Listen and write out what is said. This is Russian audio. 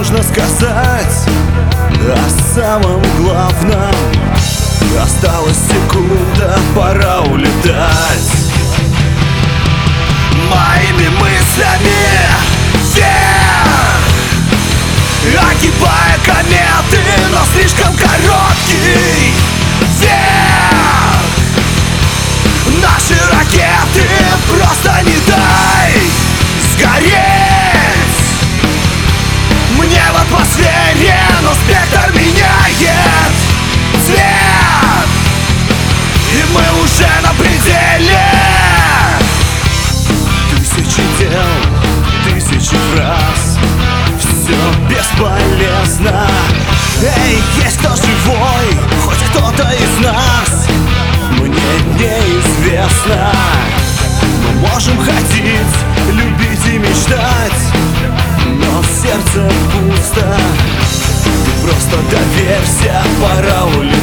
нужно сказать о самом главном. Осталась секунда, пора улетать. Моими мыслями вверх, огибая кометы, но слишком короткий вверх. Наши ракеты просто не дай сгореть. Мне в атмосфере, но спектр меняет цвет, и мы уже на пределе. Тысячи дел, тысячи фраз, все бесполезно. Эй, есть кто живой, хоть кто-то из нас? Мне неизвестно. Мы можем ходить, любить и мечтать, но в сердце пусто. Ты просто доверься, пора улетать.